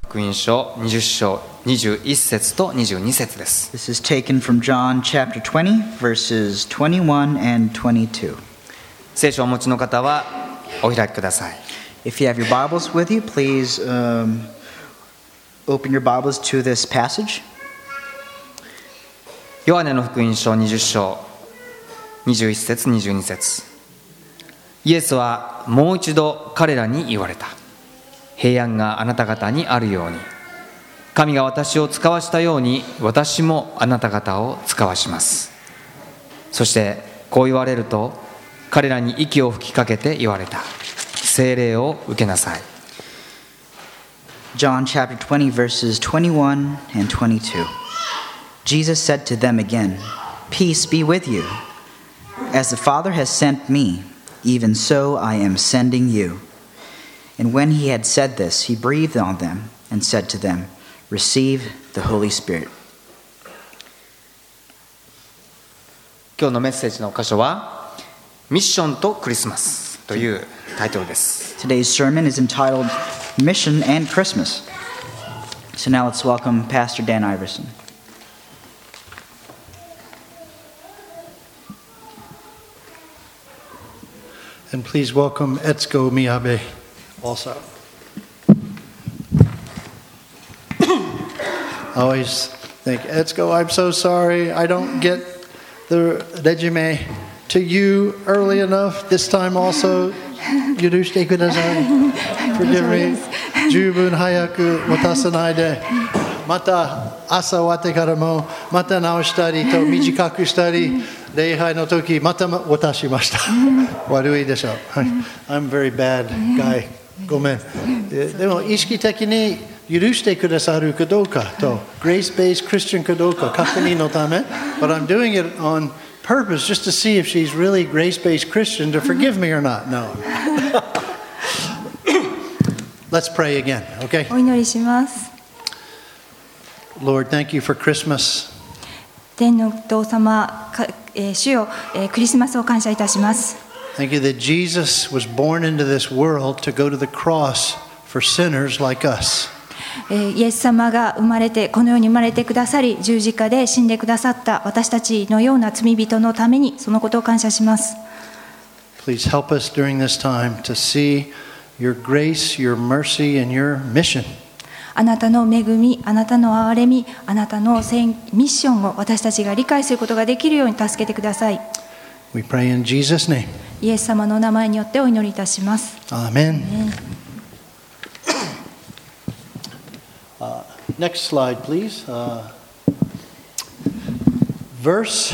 福音書20章21節と22節です。 This is taken from John chapter 20, verses 21 and 22. 聖書をお持ちの方はお開きください。 If you have your Bibles with you, please open your Bibles to this passage. ヨハネの福音書20章21節22節。イエスはもう一度彼らに言われた。平安があなた方にあるように、神が私を使わしたように私もあなた方を使わします。そしてこう言われると、彼らに息を吹きかけて言われた。聖霊を受けなさい。 John chapter 20, verses 21 and 22. Jesus said to them again, "Peace be with you. As the Father has sent me, even so I am sending you." And when he had said this, he breathed on them and said to them, "Receive the Holy Spirit." 今日のメッセージの箇所は、ミッションとクリスマスというタイトルです。 Today's sermon is entitled Mission and Christmas. So now let's welcome Pastor Dan Iverson. And please welcome Etsuko Miyabe also. I always think, Etsuko, I'm so sorry. I don't get the resume to you early enough. This time also, yurushite kudasai. Forgive me. 十分早く渡さないで。また朝終わってからもまた直したりと短くしたり、礼拝の時また渡しました。悪いでしょう。はい。I'm very bad guy. ごめん。でも意識的に許してくださるかどうかと、grace-based Christian かどうか確認のため。But I'm doing it on purpose just to see if she's really grace-based Christian to forgive me or not. No. Let's pray again, okay? お祈りします。 Lord, thank you for Christmas. 天のお父様、主よ、クリスマスを感謝いたします。 Thank you that Jesus was born into this world to go to the cross for sinners like us. イエス様がこの世に生まれてくださり、十字架で死んでくださった私たちのような罪人のために、そのことを感謝します。 Please help us during this time to see your grace, your mercy, and your mission. あなたの恵み、あなたの憐れみ、あなたのミッションを私たちが理解することができるように助けてください。 We pray in Jesus' name. イエス様の名前によってお祈りいたします。 Amen. Next slide, please. Verse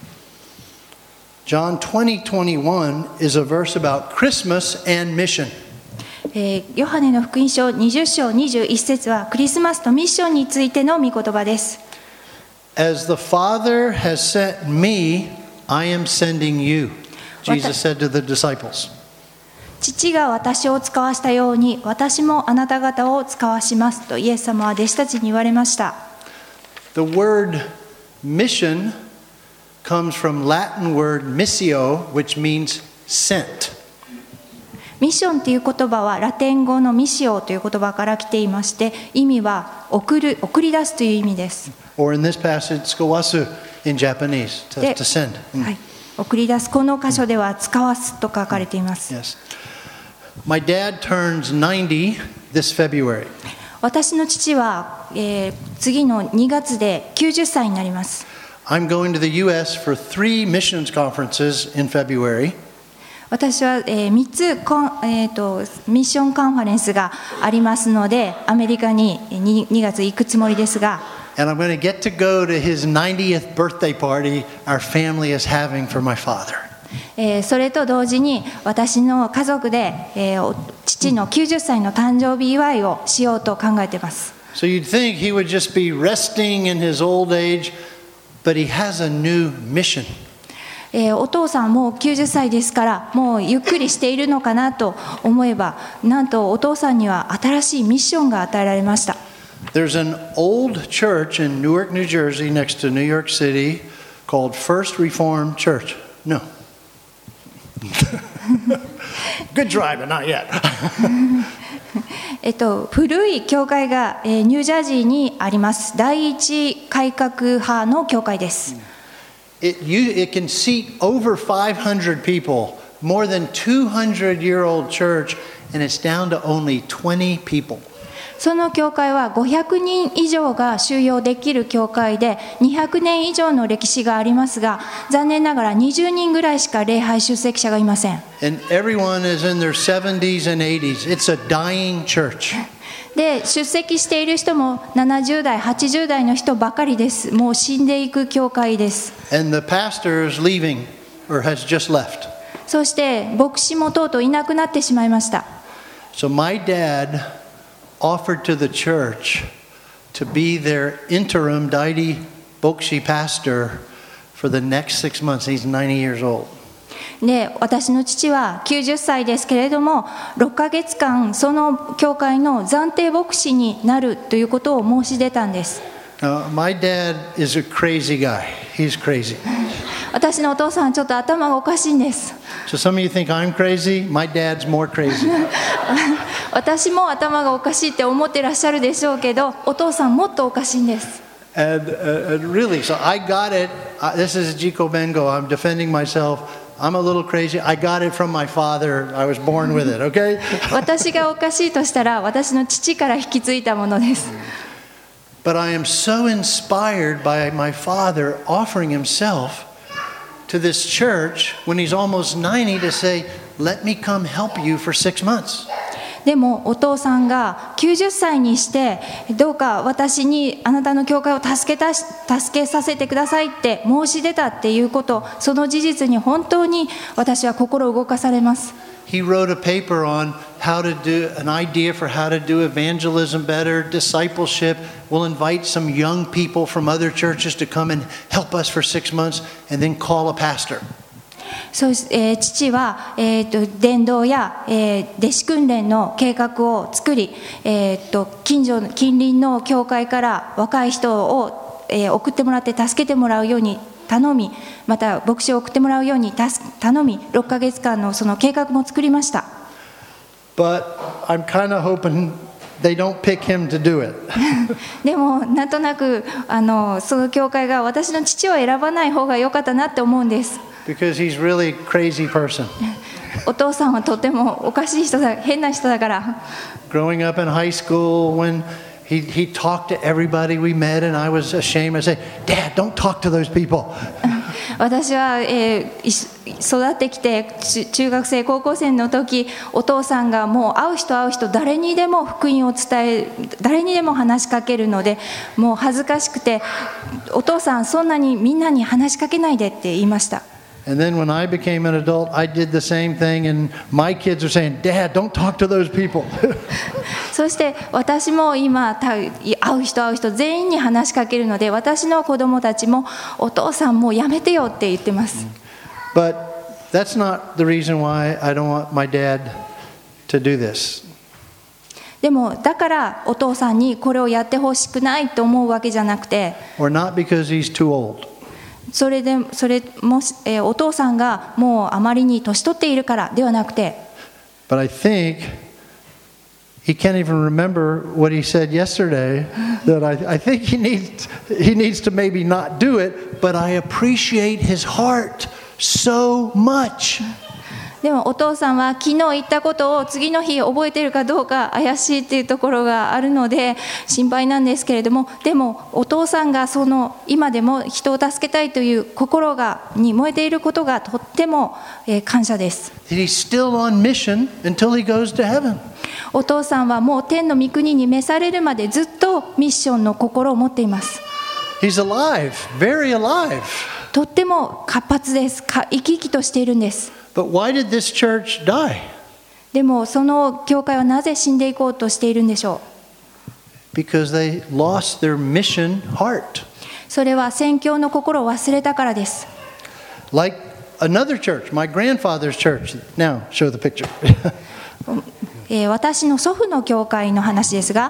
John 20:21 is a verse about Christmas and mission. ヨハネの福音書20章21節はクリスマスとミッションについての御言葉です。 As the Father has sent me, I am sending you. Jesus said to the disciples. 父が私を使わしたように、私もあなた方を使わしますとイエス様は弟子たちに言われました。 The word mission comes from Latin word missio, which means sent. ミッションという言葉はラテン語のミシオという言葉から来ていまして、意味は送り出すという意味です。 Or in this passage, 使わす in Japanese, to send. はい、送り出す、この箇所では使わすと書かれています。 Yes. My dad turns 90 this February. 私の父は、次の2月で90歳になります。 I'm going to the US for 3 missions conferences in February. 私は、3つミッションカンファレンスがありますので、アメリカに 2月行くつもりですが、 And I'm going to get to go to his 90th birthday party our family is having for my father. それと同時に私の家族で、父の90歳の誕生日祝いをしようと考えています。 So you'd think he would just be resting in his old age, but he has a new mission. お父さんも90歳ですからもうゆっくりしているのかなと思えば、なんとお父さんには新しいミッションが与えられました。 There's an old church in Newark, New Jersey, next to New York City, called First Reformed Church. No. Good try, but not yet. 古い教会が、ニュージャージーにあります。第一改革派の教会です。 It can seat over 500 people, more than 200-year-old church, and it's down to only 20 people. その教会は500人以上が収容できる教会で200年以上の歴史がありますが、残念ながら20人ぐらいしか礼拝出席者がいません。 And everyone is in their 70s and 80s. It's a dying church. で、出席している人も70代、80代の人ばかりです。もう死んでいく教会です。 And the pastor is leaving or has just left. そして牧師もとうとういなくなってしまいました。 So my dad offered to the church to be their interim Daidi Bokshi pastor for the next 6 months. He's 90 years old. で、私の父は90歳ですけれども、6ヶ月間その教会の暫定牧師になるということを申し出たんです。 My dad is a crazy guy. He's crazy. 私のお父さんはちょっと頭がおかしいんです。 So some of you think I'm crazy. My dad's more crazy. 私も頭がおかしいって思ってらっしゃるでしょうけど、お父さんもっとおかしいんです。 And really, so I got it. This is Jiko Bengo. I'm defending myself. I'm a little crazy. I got it from my father. I was born with it, okay? 私がおかしいとしたら、私の父から引き継いだものです。 But I am so inspired by my father offering himself to this church when he's almost 90 to say, let me come help you for 6 months. でもお父さんが90歳にしてどうか私にあなたの教会を助けさせてくださいって申し出たっていうこと、その事実に本当に私は心動かされます。 He wrote a paper on how to do an idea for how to do evangelism better, discipleship. We'll invite some young people from other churches to come and help us for 6 months and then call a pastor. そう父は、伝道や、弟子訓練の計画を作り、近隣の教会から若い人を、送ってもらって助けてもらうように頼み、また牧師を送ってもらうように頼み、6ヶ月間のその計画も作りました。 But I'm kind of hoping they don't pick him to do it. でもなんとなくその教会が私の父を選ばない方が良かったなって思うんです。 Because he's really a crazy person. お父さんはとてもおかしい人だ、変な人だから。 Growing up in high school, when he talked to everybody we met, and I was ashamed. I said, "Dad, don't talk to those people." 私は、育ってきて中学生高校生の時、お父さんがもう会う人誰にでも福音を伝え、誰にでも話しかけるので、もう恥ずかしくて、お父さんそんなにみんなに話しかけないでって言いました。 And then when I became an adult, I did the same thing, and my kids are saying, "Dad, don't talk to those people." そして私も今会う人全員に話しかけるので、私の子供たちもお父さんもうやめてよって言ってます。 But that's not the reason why I don't want my dad to do this. でもだからお父さんにこれをやってほしくないと思うわけじゃなくて、 Or not because he's too old. それも、お父さんがもうあまりに年取っているからではなくて、 But I think he can't even remember what he said yesterday. That I think he needs to maybe not do it. But I appreciate his heart so much. でもお父さんは昨日言ったことを次の日覚えているかどうか怪しいっていうところがあるので心配なんですけれども、でもお父さんが今でも人を助けたいという心に燃えていることがとっても感謝です。 He's still on mission until he goes to heaven. お父さんはもう天の御国に召されるまでずっとミッションの心を持っています。 He's alive, very alive. とっても活発です。生き生きとしているんです。 But why did this church die? でもその教会はなぜ死んでいこうとしているんでしょう。 Because they lost their mission heart. それは宣教の心を忘れたからです。 Like another church, my grandfather's church. Now, show the picture. 私の祖父の教会の話ですが、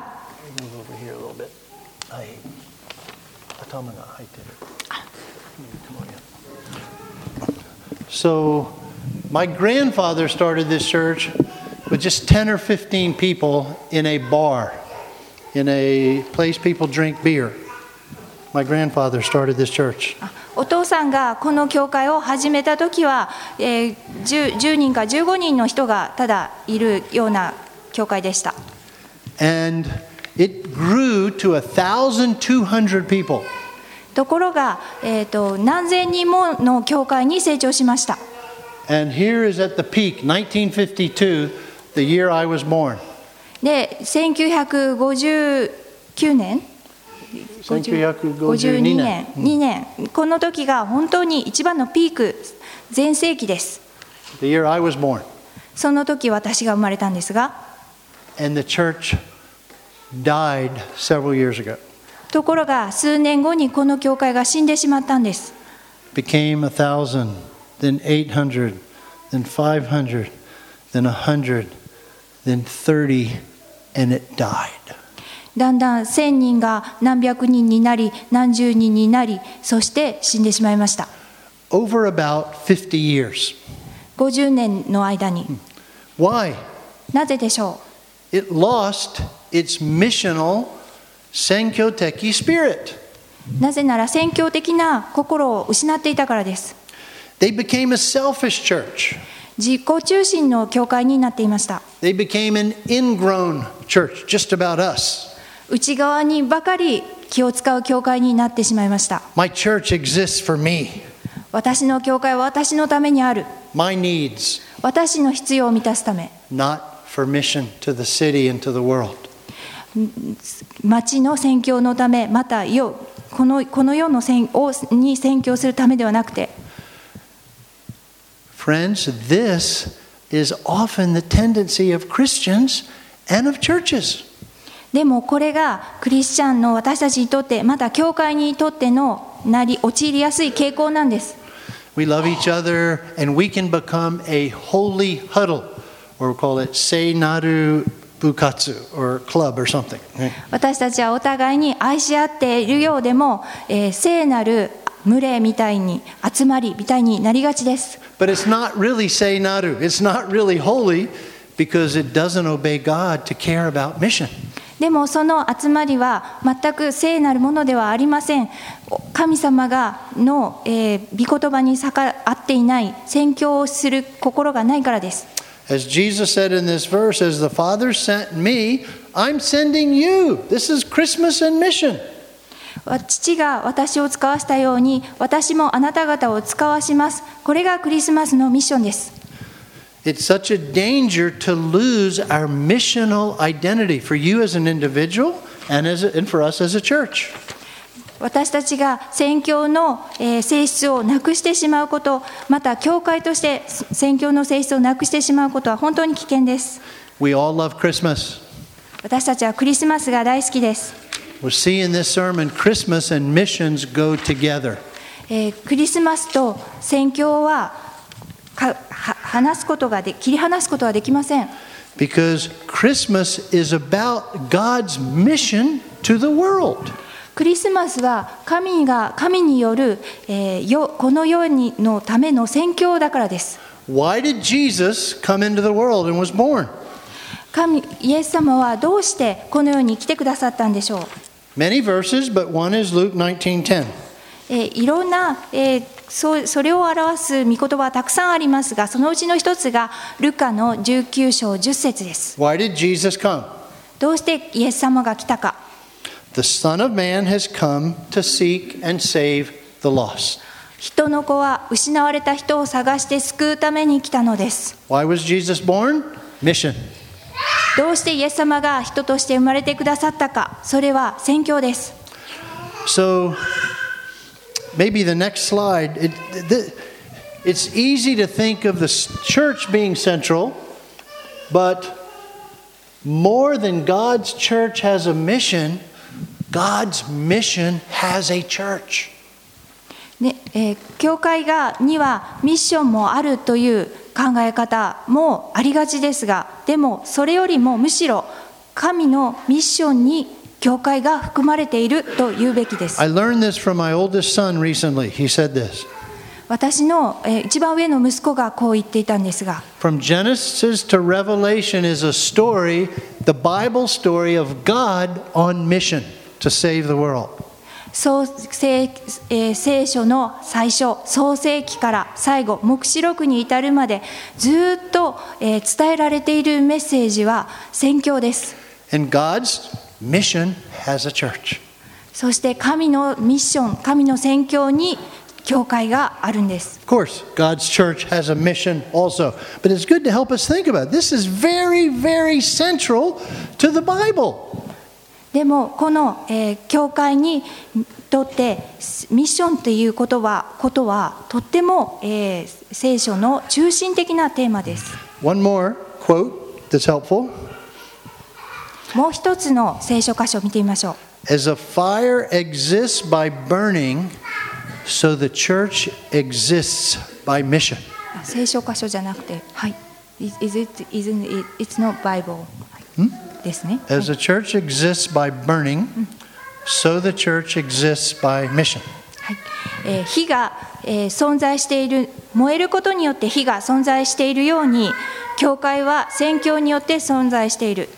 So, my grandfather started this church with just 10 or 15 people in a bar, in a place people drink beer. My grandfather started this church. お父さんがこの教会を始めた時は、10人か15人の人がただいるような教会でした。 And it grew to 1,200 people. ところが、何千人もの教会に成長しました。 And here is at the peak, 1952, the year I was born. で、1959年 1952 年。 2年、この時が本当に一番のピーク、全盛期です。 The year I was born. その時私が生まれたんですが、 And the church died several years ago. ところが数年後にこの教会が死んでしまったんです。 Became 1,000, then 800, then 500, then 100, then 30, and it died. だんだん1000人が何百人になり、何十人になり、そして死んでしまいました。 Over about 50 years. 50年の間に。 Why? なぜでしょ It lost its missional 宣教的 spirit. う。なぜなら宣教的な心を失っていたからです。 They became a selfish church. 自己中心の教会になっていました。 They became an ingrown church, just about us. 内側にばかり気を使う教会になってしまいました。 My church exists for me, 私の教会は私のためにある。 my needs, 私の必要を満たすため。 not for mission to the city and to the world. 町の宣教のため、またこの世のに宣教するためではなくて。 Friends, this is often the tendency of Christians and of churches. でもこれがクリスチャンの私たちにとって、また教会にとっての陥りやすい傾向なんです。 We love each other and we can become a holy huddle, or we'll call it Seinaru Bukatsu or club or something. 私たちはお互いに愛し合っているようでも、聖なる群れみたいに集まりみたいになりがちです。 But it's not really Seinaru. It's not really holy because it doesn't obey God to care about mission. でもその集まりは全く聖なるものではありません。神様の、御言葉に逆らっていない、宣教をする心がないからです。 As Jesus said in this verse, as the Father sent me, I'm sending you. This is Christmas and mission. 父が私を使わしたように、私もあなた方を使わします。これがクリスマスのミッションです。 It's such a danger to lose our missional identity for you as an individual and for us as a church. 私たちが宣教の性質をなくしてしまうこと、また教会として宣教の性質をなくしてしまうことは本当に危険です。 We all love Christmas. 私たちはクリスマスが大好きです。 We'll see in this sermon, Christmas and missions go together. クリスマスと宣教は切り離すことはできません。 Because Christmas is about God's mission to the world. クリスマスは神による、この世のための宣教だからです。 Why did Jesus come into the world and was born? イエス様はどうしてこの世に来てくださったんでしょう。 Many verses, but one is Luke 19:10. いろんな、それを表す御言葉はたくさんありますが、そのうちの一つがルカの19章10節です。 Why did Jesus come? どうしてイエス様が来たか。 The Son of Man has come to seek and save the lost. 人の子は失われた人を探して救うために来たのです。 Why was Jesus born? Mission. どうしてイエス様が人として生まれてくださったか。それは宣教です。 So, maybe the next slide. It's easy to think of the church being central, but more than God's church has a mission, God's mission has a church. 教会にはミッションもあるという考え方もありがちですが、でもそれよりもむしろ神のミッションに教会が含まれていると言うべきです。 I learned this from my oldest son recently. He said this. 私の一番上の息子がこう言っていたんですが、 From Genesis to Revelation is a story, the Bible story of God on mission to save the world. 聖書の最初、創世記から最後、黙示録に至るまでずっと伝えられているメッセージは宣教です。 And God's mission has a church. そして神のミッション、神の宣教に教会があるんです。 Of course, God's church has a mission also. But it's good to help us think about it. This is very, very central to the Bible. でもこの、教会にとってミッションということはとっても、聖書の中心的なテーマです。 One more quote that's helpful. もう一つの聖書箇所を見てみましょう。 As a fire exists by burning, so the church exists by mission. 聖書箇所じゃなくて、はい。It's not Bible、ですね。 As the church exists by burning, so the church exists by mission. はい。火が、存在している、燃えることによって火が存在しているように、教会は宣教によって存在している。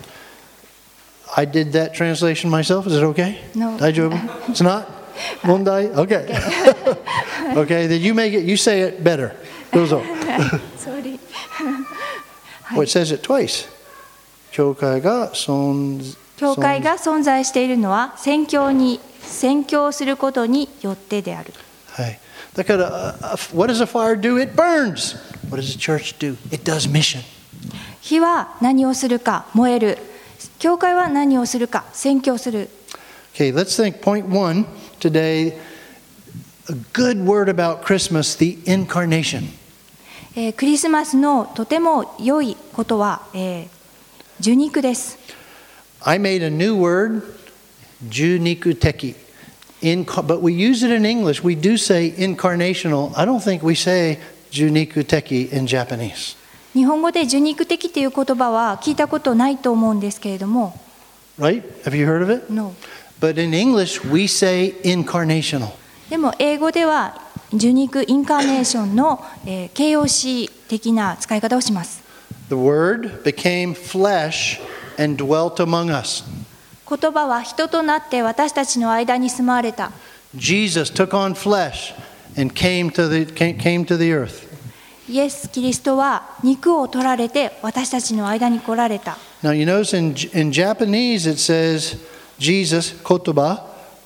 I did that translation myself. Is it okay? No. 大丈夫? It's not? 問題? Okay. Okay, then you say it better. どうぞ。 Sorry. Well, it says it twice. 教会が存在しているのは宣教することによってである。 はい。だから、what does a fire do? It burns. What does a church do? It does mission. 火は何をするか、燃える。教会は何をするか、宣教する。 Okay, let's think point 1 today. A good word about Christmas, the incarnation. クリスマスのとても良いことは、受肉です。 I made a new word, 受肉的. But we use it in English. We do say incarnational. I don't think we say 受肉的 in Japanese. 日本語で受肉的という言葉は聞いたことないと思うんですけれども。 Right? Have you heard of it? No. But in English, we say incarnational. でも英語では受肉インカーネーションの、形容詞的な使い方をします。 The word became flesh and dwelt among us. 言葉は人となって私たちの間に住まわれた。 Jesus took on flesh and came to the earth. イエス・キリストは肉を取られて私たちの間に来られた。 Now you notice in Japanese it says Jesus, 言葉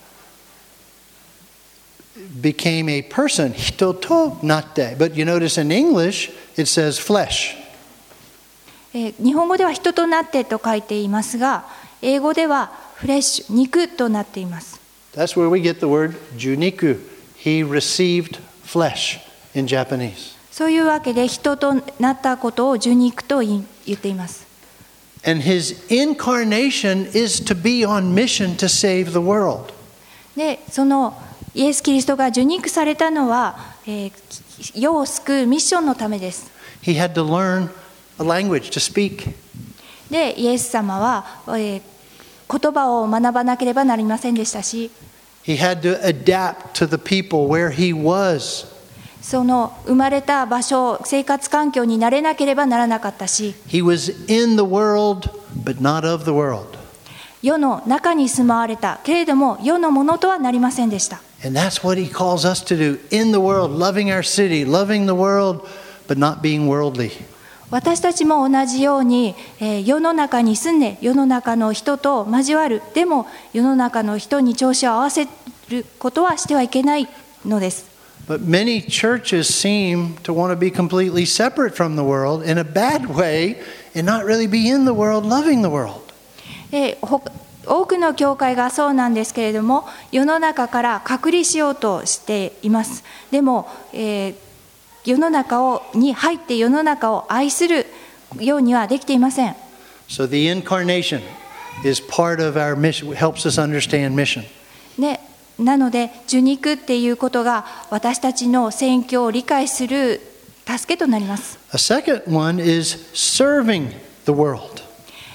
became a person, 人となって。But you notice in English it says flesh. 日本語では人となってと書いていますが、英語ではフレッシュ、肉となっています。 That's where we get the word 受肉. He received flesh in Japanese. そういうわけで人となったことを受肉と言っています。 And his incarnation is to be on mission to save the world. で、そのイエス・キリストが受肉されたのは、世を救うミッションのためです。 He had to learn a language to speak. で、イエス様は、言葉を学ばなければなりませんでしたし、 He had to adapt to the people where he was. その生まれた場所、生活環境に慣れなければならなかったし、 He was in the world, but not of the world. 世の中に住まわれたけれども世のものとはなりませんでした。 And that's what he calls us to do. In the world, loving our city, loving the world, but not being worldly. 私たちも同じように、世の中に住んで世の中の人と交わる。でも世の中の人に調子を合わせることはしてはいけないのです。 But many churches seem to want to be completely separate from the world in a bad way and not really be in the world, loving the world. 多くの教会がそうなんですけれども、世の中から隔離しようとしています。でも、世の中に入って世の中を愛するようにはできていません。 So the incarnation is part of our mission, helps us understand mission. なので受肉っていうことが私たちの宣教を理解する助けとなります。 A second one is serving the world.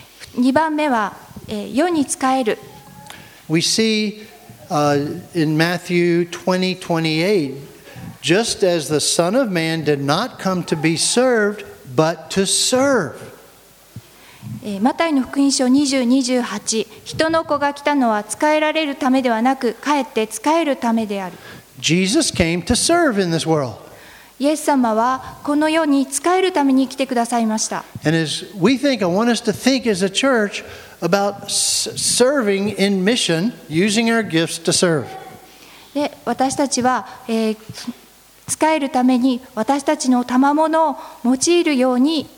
2番目は、世に仕える。 We see in Matthew 20:28, just as the Son of Man did not come to be served, but to serve. マタイの福音書20、28、人の子が来たのは仕えられるためではなく、かえって仕えるためである。 Jesus came to serve in this world. イエス様はこの世に仕えるために来てくださいました。 And as we think, I want us to think as a church about serving in mission, using our gifts to serve. で、私たちは、仕えるために私たちの賜物を用いるように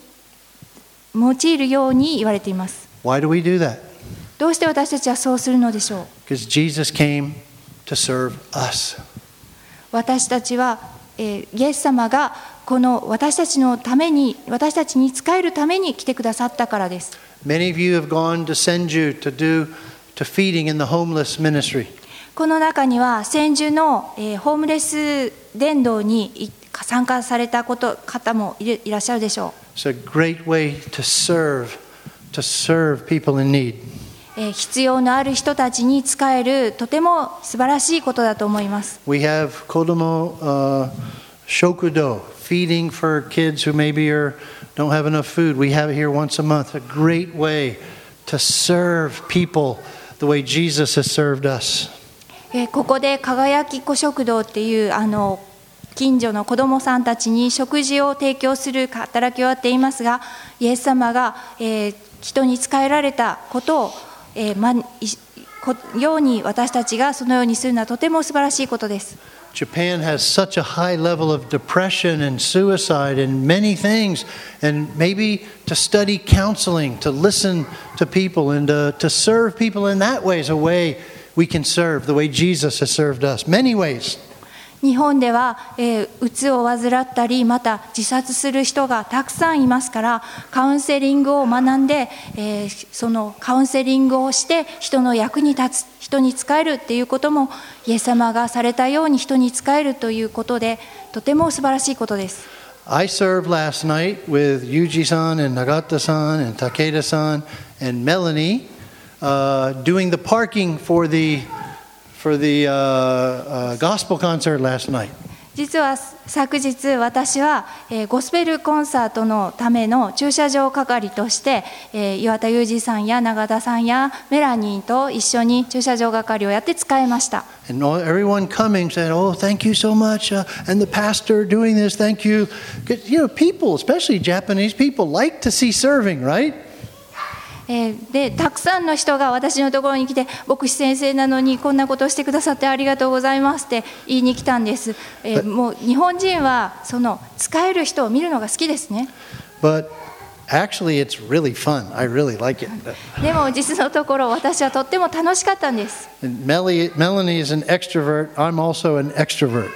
言われています。 Why do we do that? どうして私たちはそうするのでしょう。 Because Jesus came to serve us. 私たちは、イエス様がこの私たちのために、私たちに仕えるために来てくださったからです。 Many of you have gone to Senju to feeding in the homeless ministry. この中には千住の、ホームレス伝道に参加された方もいらっしゃるでしょう。 It's a great way to serve people in need. 必要のある人たちに仕えるとても素晴らしいことだと思います。 We have Kodomo Shokudo, feeding for kids who maybe don't have enough food. We have it here once a month. A great way to serve people the way Jesus has served us. ここで輝き子食堂っていう近所の子どもさんたちに食事を提供する働きをやっていますが、イエス様が、人に仕えられたことを、ように私たちがそのようにするのはとても素晴らしいことです。 Japan has such a high level of depression and suicide and many things, and maybe to study counseling, to listen to people, and to serve people in that way is a way we can serve the way Jesus has served us. Many ways. 日本では、うつを患ったりまた自殺する人がたくさんいますから、カウンセリングを学んで、そのカウンセリングをして人の役に立つ、人に仕えるっていうこともイエス様がされたように人に仕えるということで、とても素晴らしいことです。 I served last night with Yuji-san and Nagata-san and Takeda-san and Melanie, doing the parking for the gospel concert last night. 実は昨日私は、ゴスペルコンサートのための駐車場係として、岩田裕二さんや永田さんやメラニーと一緒に駐車場係をやって使いました。 And everyone coming said, "Oh, thank you so much," and the pastor doing this, thank you. People, especially Japanese people, like to see serving, right? でたくさんの人が私のところに来て、牧師先生なのにこんなことをしてくださってありがとうございますって言いに来たんです。もう日本人はその使える人を見るのが好きですね。 But actually it's really fun. I really like it. でも実のところ私はとっても楽しかったんです。 Melanie is an extrovert. I'm also an extrovert.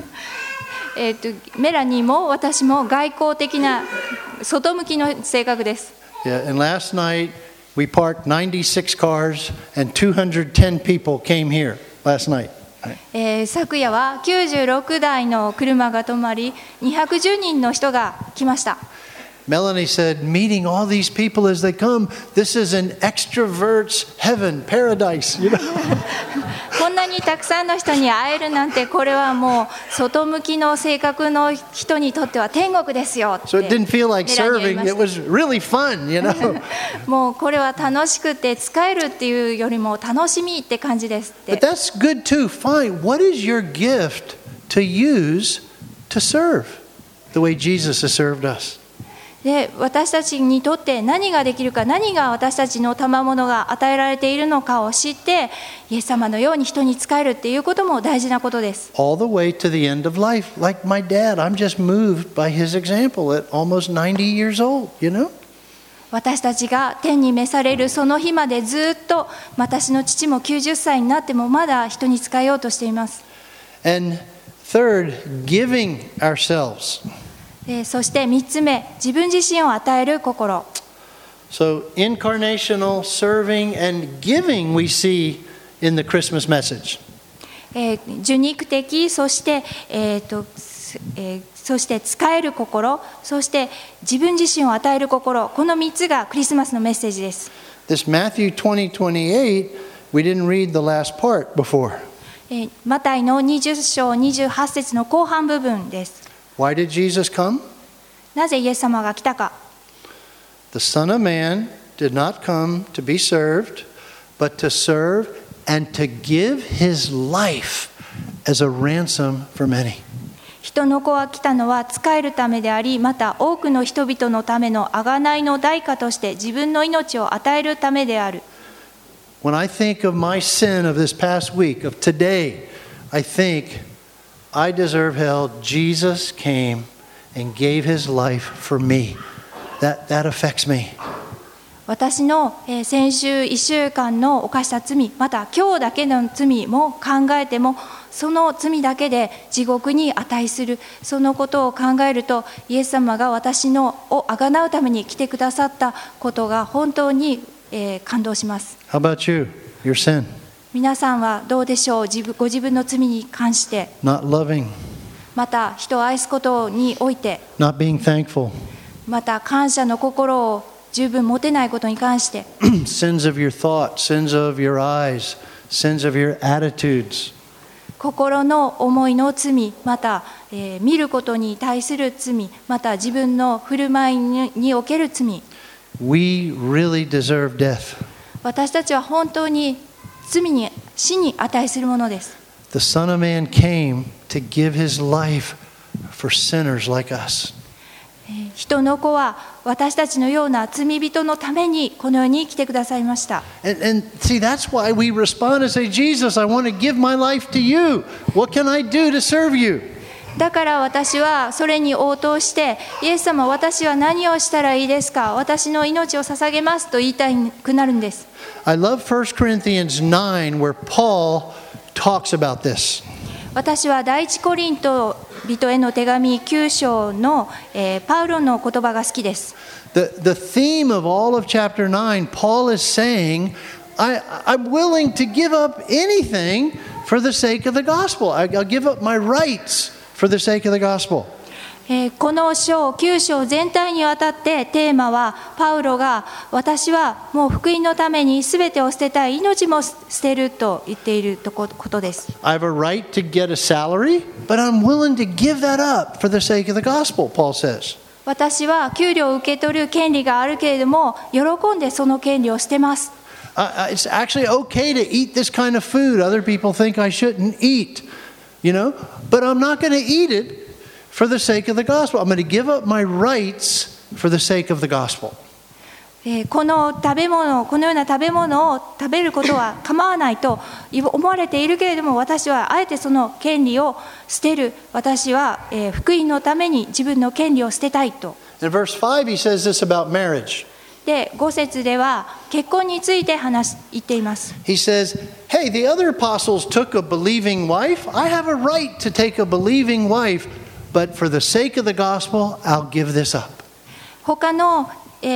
メラニーも私も外交的な外向きの性格です。 Yeah, and last night we parked 96 cars and 210 people came here last night. 昨夜は96台の車が止まり、210人の人が来ました。 Melanie said, meeting all these people as they come, this is an extrovert's heaven, paradise. こんなにたくさんの人に会えるなんて、これはもう外向きの性格の人にとっては天国ですよって。 So it didn't feel like serving, it was really fun, know. もうこれは楽しくて使えるっていうよりも楽しみって感じですって。 But that's good too. Fine. What is your gift to use to serve the way Jesus has served us? で私たちにとって何ができるか、何が私たちの賜物が与えられているのかを知って、イエス様のように人に仕えるっていうことも大事なことです。 All the way to the end of life. Like my dad, I'm just moved by his example at almost 90 years old, you know? 私たちが天に召されるその日までずっと、私の父も90歳になってもまだ人に仕えようとしています。 And third, giving ourselves. そして3つ目、自分自身を与える心。 So incarnational serving and giving we see in the Christmas message. 受肉的、そして、そして使える心、そして自分自身を与える心、この3つがクリスマスのメッセージです。 This Matthew 20:28, we didn't read the last part before. マタイの20章28節の後半部分です。 Why did Jesus come? なぜイエス様が来たか。 The Son of Man did not come to be served, but to serve and to give his life as a ransom for many. 人の子は来たのは仕えるためであり、また多くの人々のための贖いの代価として自分の命を与えるためである。 When I think of my sin of this past week, of today, I think I deserve hell. Jesus came and gave his life for me. That affects me. 私の先週1週間の犯した罪、また今日だけの罪も考えても、その罪だけで地獄に値する、そのことを考えると、イエス様が私のをあがなうために来てくださったことが本当に感動します。 How about you? Your sin? 皆さんはどうでしょう。ご自分の罪に関して、 Not loving, また人を愛すことにおいて、 not being thankful, また感謝の心を十分持てないことに関して、 sins of your thoughts, sins of your eyes, sins of your attitudes. 心の思いの罪、また、見ることに対する罪、また自分の振る舞いにおける罪。 We really deserve death. 私たちは本当に罪に死に値するものです。 The Son of Man came to give his life for sinners like us. 人の子は私たちのような罪人のためにこの世に来てくださいました。 And see, that's why we respond and say, Jesus, I want to give my life to you. What can I do to serve you? だから私はそれに応答して、イエス様、私は何をしたらいいですか、私の命を捧げますと言いたくなるんです。 I love 1 Corinthians 9 where Paul talks about this. 私は第一コリント人への手紙9章の、パウロの言葉が好きです。 The theme of all of chapter 9, Paul is saying, I'm willing to give up anything for the sake of the gospel. I'll give up my rights for the sake of the gospel. この章9章全体にわたってテーマは、パウロが私はもう福音のために全てを捨てたい、命も捨てると言っていることです。 I have a right to get a salary, but I'm willing to give that up for the sake of the gospel, Paul says. 私は給料を受け取る権利があるけれども、喜んでその権利を捨てます。 It's actually okay to eat this kind of food other people think I shouldn't eat, you know, but I'm not going to eat it for the sake of the gospel. I'm going to give up my rights for the sake of the gospel. このような食べ物を食べることは構わないと思われているけれども、私はあえてその権利を捨てる。私は福音のために自分の権利を捨てたいと。 In verse 5, he says this about marriage. で、5節では結婚について言っています。 He says, hey, the other apostles took a believing wife. I have a right to take a believing wife, but for the sake of the gospel, I'll give this up. 他の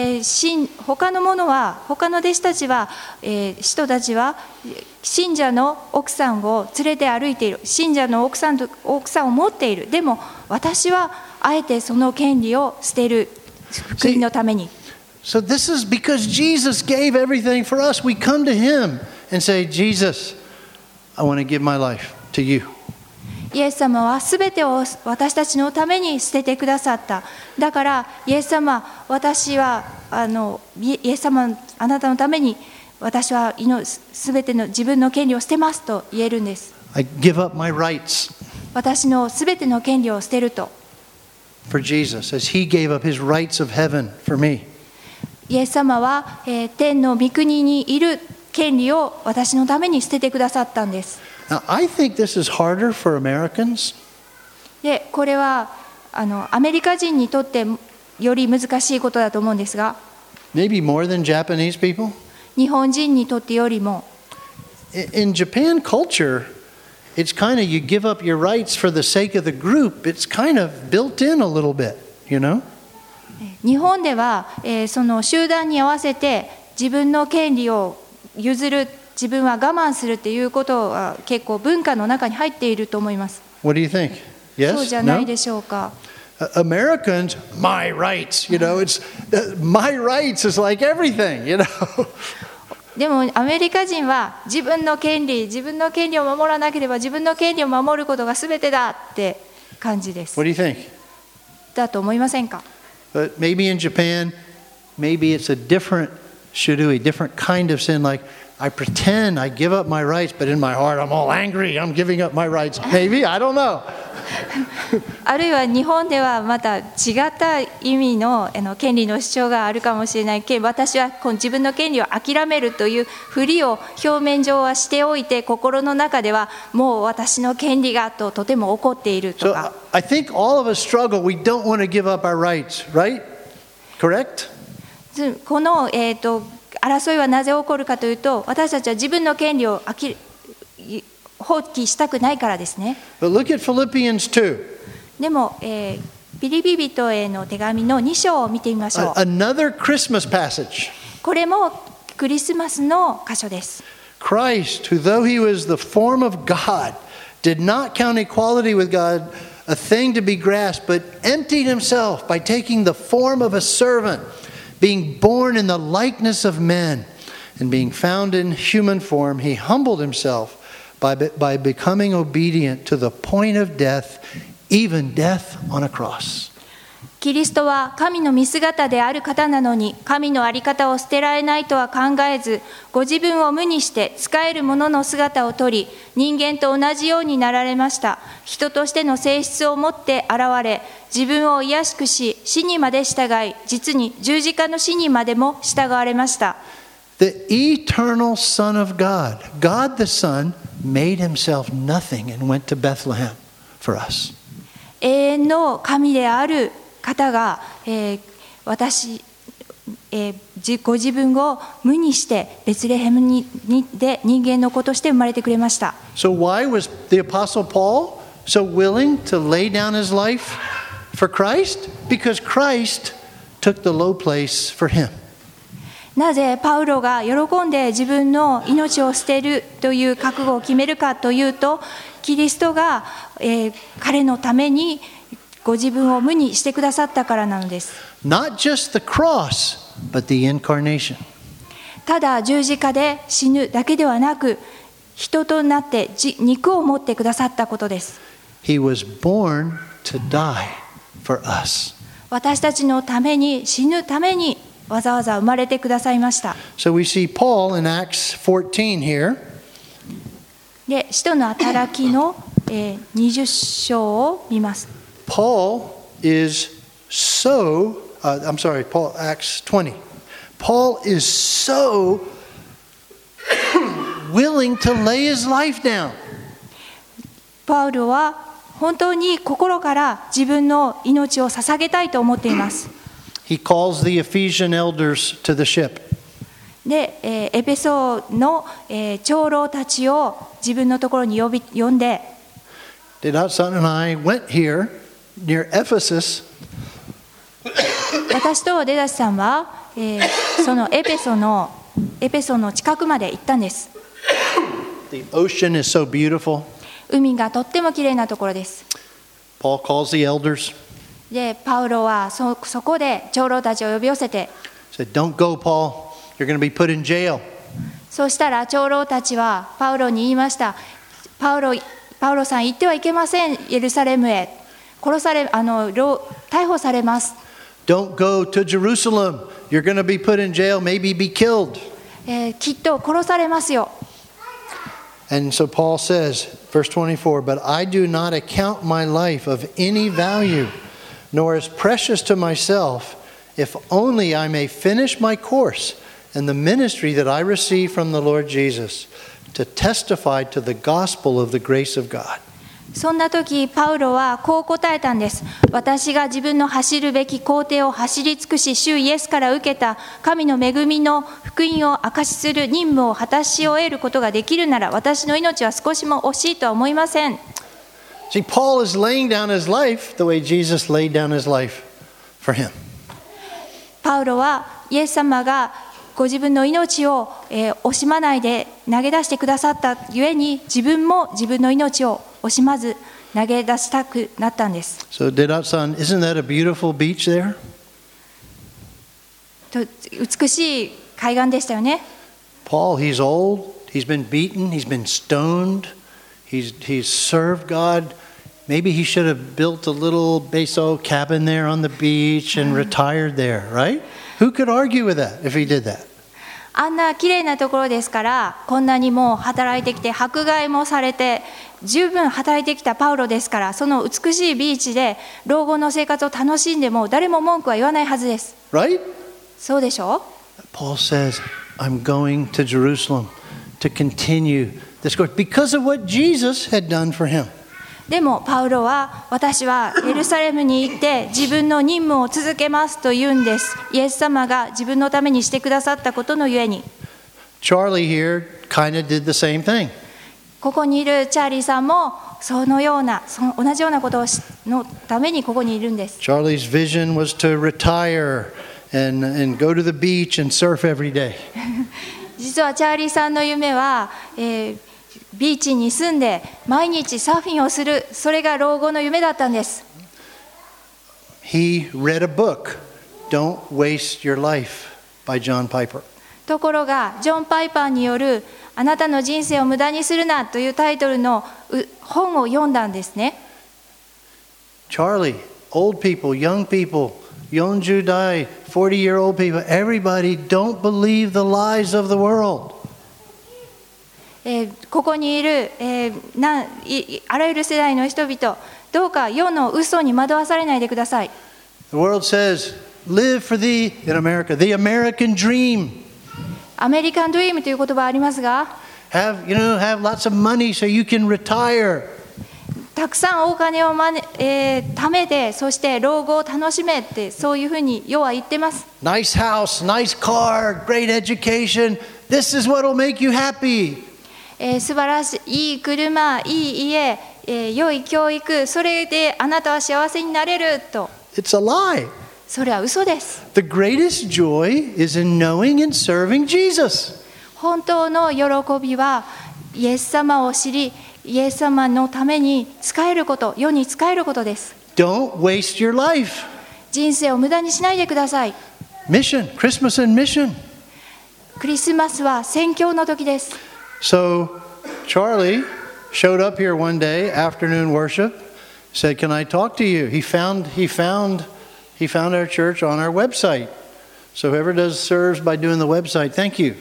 弟子たちは、人たちは信者の奥さんを連れて歩いている。信者の奥さんを持っている。でも私はあえてその権利を捨てる。福音のために。 So this is because Jesus gave everything for us. We come to him and say, Jesus, I want to give my life to you. イエス様はすべてを私たちのために捨ててくださった。だからイエス様、私はイエス様、あなたのために私はすべての自分の権利を捨てますと言えるんです。 I give up my rights 私のすべての権利を捨てると。 for Jesus as he gave up his rights of heaven for me. イエス様は、天の御国にいる権利を私のために捨ててくださったんです。 Now, I think this is harder for Americans. で、これはアメリカ人にとってより難しいことだと思うんですが、 Maybe more than Japanese people. 日本人にとってよりも、 In Japan culture, it's kind of you give up your rights for the sake of the group. It's kind of built in a little bit, you know? 日本では、その集団に合わせて自分の権利を譲る、自分は我慢するっていうことは結構文化の中に入っていると思います。 What do you think? そうじゃ Yes? ない No? でしょうか。 Americans, my rights, you know, it's my rights is like everything, you know. でもアメリカ人は自分の権利を守らなければ自分の権利を守ることが全てだって感じです。 What do you think? だと思いませんか？ But maybe in Japan, maybe it's a different shurui, different kind of sin. Like I pretend I give up my rights, but in my heart I'm all angry. I'm giving up my rights. Maybe, I don't know. あるいは日本ではまた違った意味の権利の主張があるかもしれないけど、私はこの自分の権利を諦めるというふりを表面上はしておいて、心の中ではもう私の権利がとても怒っていると So か。 I think all of us struggle. We don't want to give up our rights, right? Correct? この、争いはなぜ起こるかというと、私たちは自分の権利を放棄したくないからですね。 But look at Philippians 2. でも、ピリピ人への手紙の2章を見てみましょう。 Another Christmas passage. これもクリスマスの箇所です。 Christ, who though he was the form of God, did not count equality with God a thing to be grasped, but emptied himself by taking the form of a servant, being born in the likeness of men, and being found in human form, he humbled himself by becoming obedient to the point of death, even death on a cross. キリストは神の見姿である方なのに、神の在り方を捨てられないとは考えず、ご自分を無にして仕える者の姿をとり、人間と同じようになられました。人としての性質を持って現れ、自分を卑しくし、死にまで従い、実に十字架の死にまでも従われました。 The eternal Son of God, God the Son, made himself nothing and went to Bethlehem for us. 永遠の神である方が、ご自分を無にしてベツレヘムで人間の子として生まれてくれました。 So why was the Apostle Paul so willing to lay down his life for Christ? Because Christ took the low place for him. なぜパウロが喜んで自分の命を捨てるという覚悟を決めるかというと、キリストが、彼のためにご自分を無にしてくださったからなのです。 Not just the cross, but the incarnation. ただ十字架で死ぬだけではなく、人となって肉を持ってくださったことです。 He was born to die for us. 私たちのために死ぬためにわざわざ生まれてくださいました。 So we see Paul in Acts 14 here. で、使徒の働きの、20章を見ます。 Paul is so, Paul, Acts 20. Paul is so willing to lay his life down. パウロは本当に心から自分の命を捧げたいと思っています。 He calls the Ephesian elders to the ship. で、エペソの、長老たちを自分のところに呼んで、 Dedatsan and I went here near Ephesus. 私とデダシさんは、そのエペソの近くまで行ったんです。 The ocean is so beautiful. 海がとってもきれいなところです。 Paul calls the elders. で、パウロはそこで長老たちを呼び寄せて、 Said, "Don't go, Paul. You're going to be put in jail." そうしたら長老たちはパウロに言いました。パウロさん行ってはいけません、エルサレムへ。逮捕されます。 Don't go to Jerusalem. You're going to be put in jail, maybe be killed. きっと殺されますよ。 And so Paul says, verse 24, "But I do not account my life of any value, nor as precious to myself, if only I may finish my course and the ministry that I receive from the Lord Jesus, to testify to the gospel of the grace of God." そんな時パウロはこう答えたんです。私が自分の走るべき工程を走り尽くし、主イエスから受けた神の恵みの福音を証しする任務を果たし終えることができるなら、私の命は少しも惜しいとは思いません。 See, Paul is laying down his life the way Jesus laid down his life for him. パウロはイエス様がご自分の命を、惜しまないで投げ出してくださったゆえに、自分も自分の命を惜しまず投げ出したくなったんです。 So, Dedat-san, isn't that a beautiful beach there? と美しい海岸でしたよね。 Paul, he's old, he's been beaten, he's been stoned, he's served God. Maybe he should have built a little beso cabin there on the beach and retired there, right? Who could argue with that if he did that? あんな綺麗なところですから、こんなにも働いてきて迫害もされて十分働いてきたパウロですから、その美しいビーチで老後の生活を楽しんでも誰も文句は言わないはずです。 Right? そうでしょう。 Paul says, I'm going to Jerusalem to continue this course because of what Jesus had done for him. でもパウロは、私はエルサレムに行って自分の任務を続けますと言うんです。イエス様が自分のためにしてくださったことのゆえに。 Charlie here kind of did the same thing. ここにいるチャーリーさんもその同じようなことのためにここにいるんです。 Charlie's vision was to retire and go to the beach and surf every day. 実はチャーリーさんの夢は、ビーチに住んで毎日サーフィンをする、それが老後の夢だったんです。 He read a book, Don't Waste Your Life by John Piper. ところがジョン・パイパーによるあなたの人生を無駄にするなというタイトルの本を読んだんですね。 Charlie, old people, young people, 40代, 40-year-old people, everybody don't believe the lies of the world. ここにいる、あらゆる世代の人々、どうか世の嘘に惑わされないでください。 The world says, live for the, in America, the American dream. アメリカンドリームという言葉ありますが、 Have lots of money so you can retire. たくさんお金を貯めて、そして老後を楽しめって、そういうふうに世は言ってます。 Nice house, nice car, great education. This is what will make you happy. 素晴らしい、いい車、いい家、良い教育、それであなたは幸せになれると。 It's a lie. それは嘘です。 The greatest joy is in knowing and serving Jesus. 本当の喜びはイエス様を知り、イエス様のために仕えること、世に仕えることです。 Don't waste your life. 人生を無駄にしないでください。 Mission, Christmas and mission. クリスマスは宣教の時です。 So Charlie showed up here one day, afternoon worship, said, "Can I talk to you?" He found our church on our website. So whoever serves by doing the website, thank you.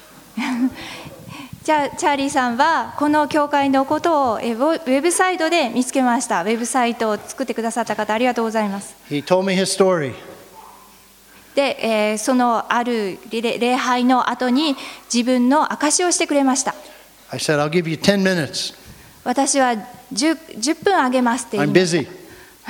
チャーリーさんはこの教会のことをウェブサイトで見つけました。ウェブサイトを作ってくださった方、ありがとうございます。 He told me his story. で、そのある礼拝の後に自分の証しをしてくれました。 I said, "I'll give you 10 minutes. 私は 10分あげますって言い I'm ました。 busy."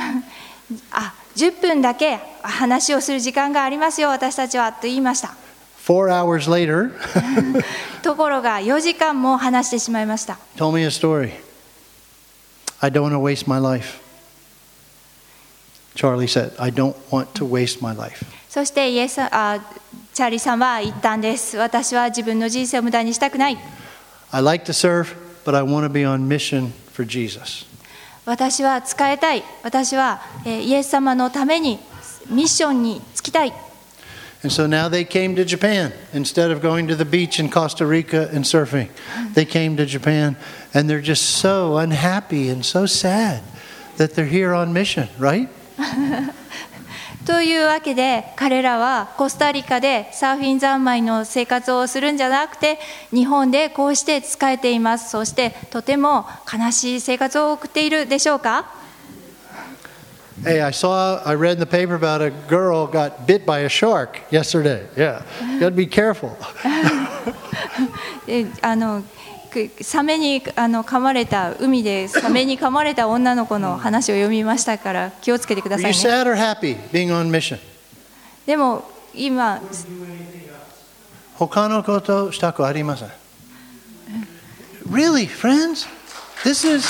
10分だけ話をする時間がありますよ、私たちはと言いました。 4 hours later, ところが4時間も話してしまいました。 told me a story. I don't want to waste my life. Charlie said, "I don't want to waste my life." そしてチャーリーさんは言ったんです。私は自分の人生を無駄にしたくない。 I like to serve, but I want to be on mission for Jesus. 私は仕えたい。私はイエス様のためにミッションに就きたい。 And so now they came to Japan. Instead of going to the beach in Costa Rica and surfing, they came to Japan, and they're just so unhappy and so sad that they're here on mission, right? というわけで彼らはコスタリカでサーフィン三昧の生活をするんじゃなくて、日本でこうして仕えています。そしてとても悲しい生活を送っているでしょうか。 Hey, I read in the paper about a girl got bit by a shark yesterday. Yeah, you got to be careful. サメに噛まれた、海でサメに噛まれた女の子の話を読みましたから気をつけてくだ Are さ you いね。 sad or happy being on mission? でも今、 他のことしたくありません。Really, friends? This is,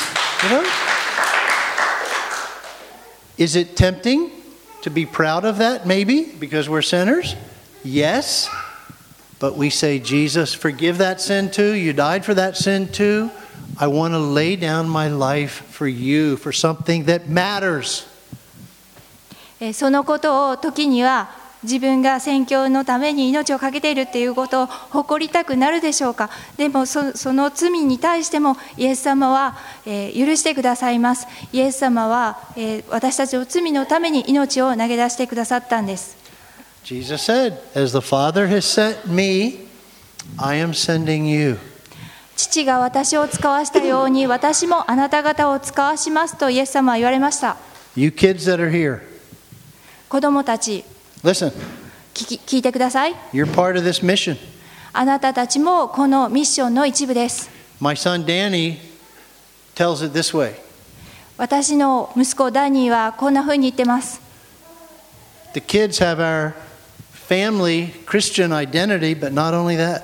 is it tempting to be proud of that? Maybe, because we're sinners? Yes. But we say, Jesus, forgive that sin too. You died for that sin too. I want to lay down my life for you, for something that matters. そのことを時には自分が宣教のために命を懸けているっていうことを誇りたくなるでしょうか。でもその罪に対してもイエス様は、許してくださいます。イエス様は、私たちの罪のために命を投げ出してくださったんです。 Jesus said, "As the Father has sent me, I am sending you." 父が私を使わしたように私もあなた方を使わしますとイエス様は言われました。 You kids that are here, 子供たち、 listen, 聞いてください。 you're part of this mission. あなたたちもこのミッションの一部です。 My son Danny tells it this way. 私の息子ダニーはこんなふうに言ってます。 The kids have our family Christian identity, but not only that.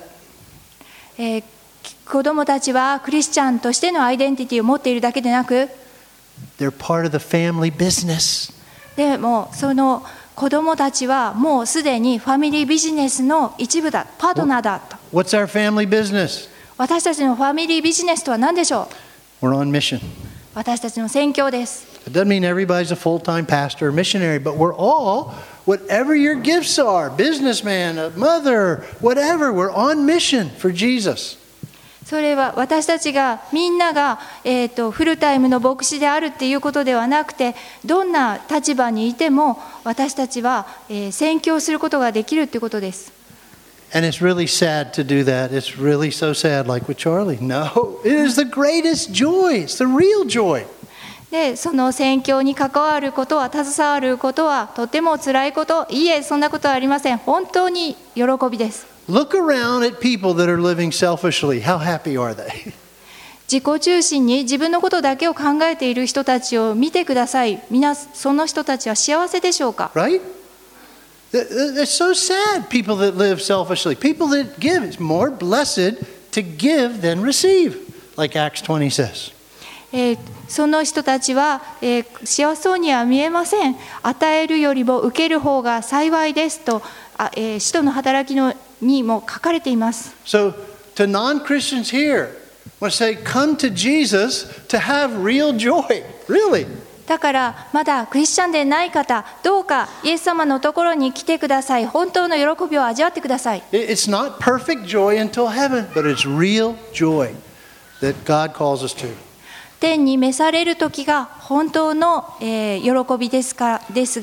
子供たちはクリスチャンとしてのアイデンティティを持っているだけでなく、 They're part of the family business. でもその子供たちはもうすでにファミリービジネスの一部だ、パートナーだと。 What's our family business? 私たちのファミリービジネスとは何でしょう。 We're on mission. 私たちの宣教です。 It doesn't mean everybody's a full-time pastor or missionary, but we're all, whatever your gifts are, businessman, a mother, whatever, we're on mission for Jesus. それは私たちがみんなが、フルタイムの牧師であるっていうことではなくて、どんな立場にいても私たちは、宣教することができるっていうことです。 And it's really sad to do that. It's really so sad, like with Charlie. No, it is the greatest joy. It's the real joy. でその宣教に関わることは、携わることはとても辛いこと、いいえ、そんなことはありません。本当に喜びです。 Look around at people that are living selfishly. How happy are they? 自己中心に自分のことだけを考えている人たちを見てください。その人たちは幸せでしょうか。 Right? It's so sad, people that live selfishly. People that give. It's more blessed to give than receive, like Acts 20 says. その人たちは、幸せそうには見えません。与えるよりも受ける方が幸いですと、使徒の働きにも書かれています。 So, to non-Christians here, I want to say, come to Jesus to have real joy. Really. だからまだクリスチャンでない方、どうかイエス様のところに来てください。本当の喜びを味わってください。 It's not perfect joy until heaven, but it's real joy that God calls us to. 天に召される時が本当の、喜びですが、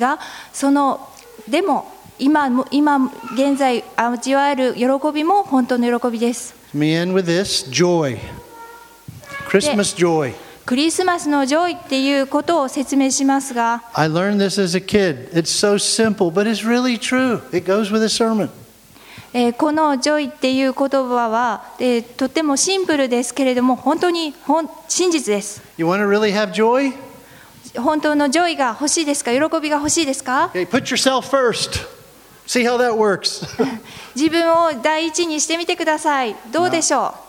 でも今現在味わえる喜びも本当の喜びです。 Let me end with this joy. Christmas joy. クリスマスのジョイっていうことを説明しますが、 I learned this as a kid. It's so simple, but it's really true. It goes with a sermon. このジョイっていう言葉は、とてもシンプルですけれども本当に真実です。 You want to really have joy? 本当のジョイが欲しいですか？喜びが欲しいですか？ Okay, put yourself first. See how that works. 自分を第一にしてみてください。どうでしょう？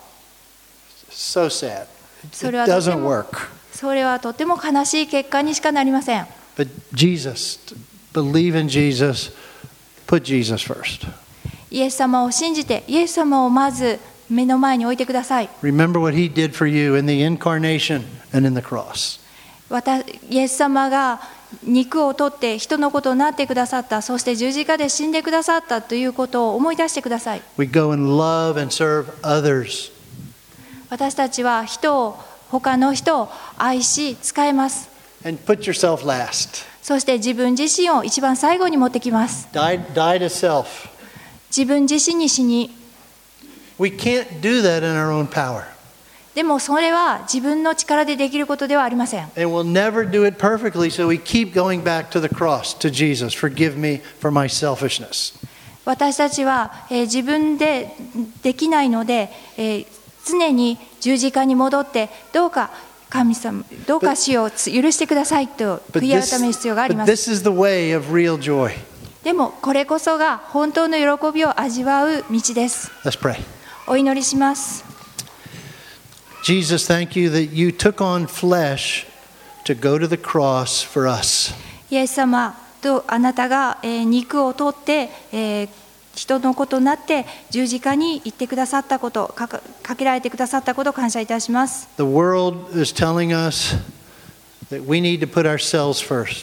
So sad. そ It れはとて doesn't も work. それはとても悲しい結果にしかなりません。 But Jesus, believe in Jesus, put Jesus first. イエス様を信じて、イエス様をまず目の前に置いてください。 Remember what he did for you in the incarnation and in the cross. イエス様が肉を取って人のことになってくださった、そして十字架で死んでくださったということを思い出してください。 We go and love and serve others. 私たちは他の人を愛し仕えます。 And put yourself last. そして自分自身を一番最後に持ってきます。 Die to self. 自分自身に死に。 We can't do that in our own power. でもそれは自分の力でできることではありません。 And we'll never do it perfectly, so we keep going back to the cross, to Jesus. Forgive me for my selfishness. 私たちは、自分でできないので、常に十字架に戻ってどうか神様、どうか主を許してくださいと But 悔い改める必要があり but ます。 this is the way of real joy. でもこれこそが本当の喜びを味わう道です。 Let's pray. お祈りします。 Jesus, thank you that you took on flesh to go to the cross for us. イエス様とあなたが、肉を取って、人のことになって十字架に行ってくださったこと、かけられてくださったことを感謝いたします。 The world is telling us that we need to put ourselves first.